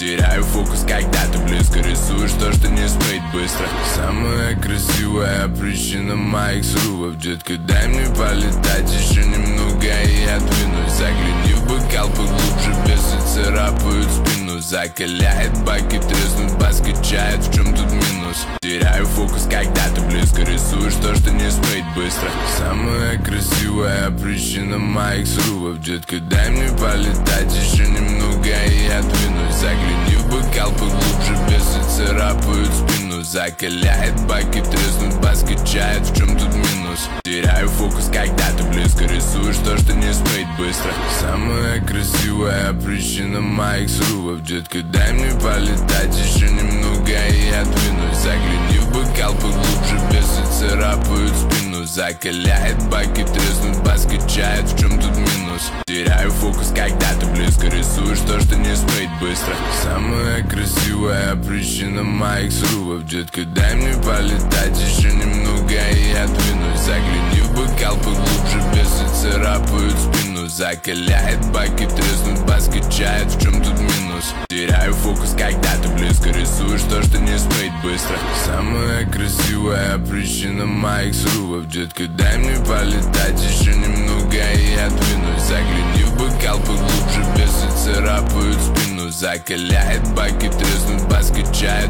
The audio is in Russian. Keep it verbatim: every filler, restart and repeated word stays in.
Теряю фокус, когда ты близко рисуешь то, что не стоит быстро. Самая красивая причина моих срывов. Детка, дай мне полетать еще немного, и я двинусь. Загляни в бокал поглубже, бесы царапают спину. Закаляет баки, треснут, бас качает, в чем тут минус? Теряю фокус, когда ты близко рисуешь то, что не стоит быстро. Самая красивая причина моих срывов. Детка, дай мне полетать еще немного, и я двинусь. Загляни в бокал поглубже, бесы царапают спину. Закаляет баки, треснут, бас качает, в чем тут минус? Теряю фокус, когда ты близко рисуешь то, что не стоит быстро. Самая красивая причина моих срывов. Детка, дай мне полетать еще немного, и я двинусь. Загляни в бокал поглубже, бесы царапают спину. Закаляет баки, треснут, бас качает, в чем тут минус? Теряю фокус, когда ты близко рисуешь то, что не стоит быстро. Самая красивая причина моих срывов. Детка, дай мне полетать еще немного, и я двинусь. Загляни в бокал поглубже, бесы царапают спину. Закаляет баки, треснут, бас качает, в чем тут минус? Теряю фокус, когда ты близко рисуешь то, что не стоит быстро. Самая красивая причина моих срывов. Детка, дай мне полетать еще немного, и я двинусь. Загляни в бокал поглубже, бесы царапают спину. Закаляет баки, треснут, бас качает,